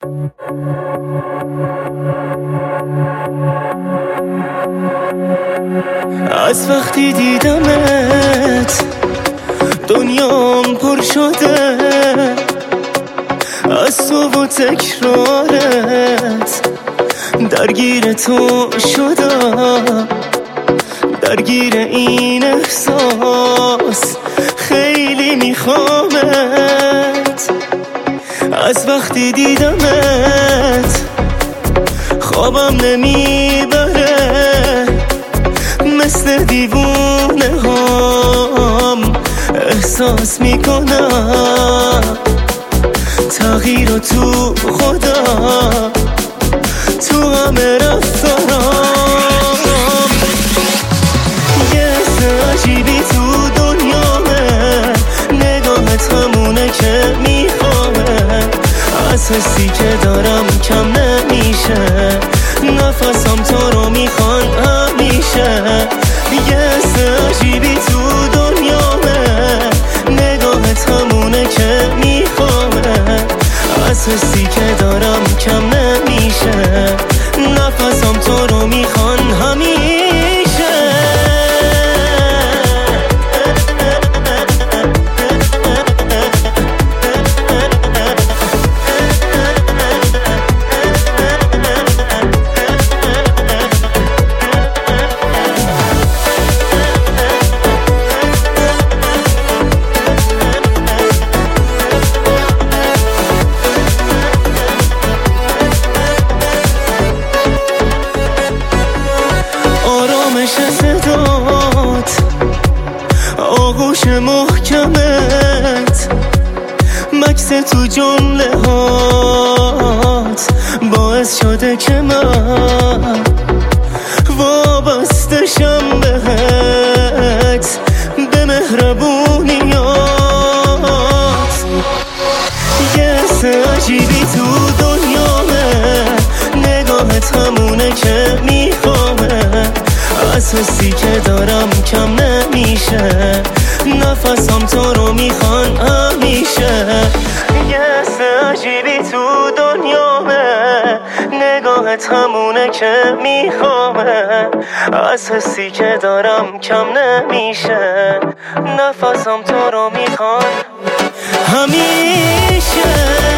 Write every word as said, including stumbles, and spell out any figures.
از وقتی دیدمت دنیام پر شده از تو و تکرارت، درگیر تو شدم، درگیر این احساس خیلی میخوامت. از وقتی دیدمت خوابم نمیبره، مثل دیوونه هم احساس میکنم تغییر رو تو خودم، تو همه رفتارم. یه حس عجیبی تو دنیامه، نگاهت همونه که میخوامه، از حسی که دارم کم نمیشه، نفسم تو رو میخوان همیشه. یه حس عجیبی تو دنیامه، نگاهت همونه که میخوامه، از حسی که دارم کم نمیشه، نفسم تو رو میخوان همیشه. صدات آغوش محکمت، مکس تو جمله هات باعث شده که من وابسته شم بهت، به مهربونیات. یه حس عجیبی تو دنیامه، نگاهت همونه که میخوامه، از حسی که دارم کم نمیشه، نفسم تو رو میخوان همیشه. یه حس عجیبی تو دنیامه، نگاهت همونه که میخوامه، از حسی که دارم کم نمیشه، نفسم تو رو میخوان همیشه.